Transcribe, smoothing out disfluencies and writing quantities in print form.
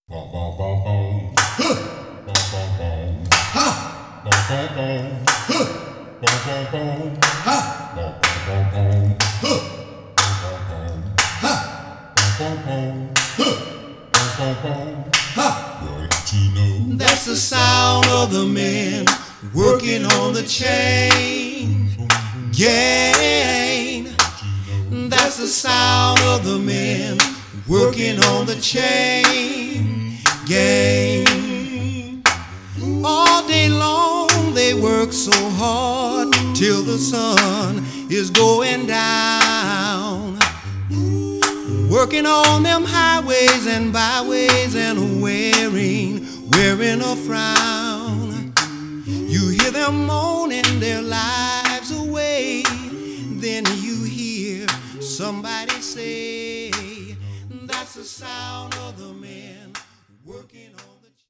Bom, bom, bom, bom. Bom, bom, bom. Bom, bom, bom. Bom, bom, bom. Bom, bom, bom. Bom, bom, bom. Bom, bom, bom. Want to know? That's the sound of the men working on the chain gang. That's the sound of the men working on the chain gang. All day long they work so hard till the sun is going down. Working on them highways and byways and wearing a frown. You hear them moaning their lives away. Then you hear somebody say, that's the sound of the men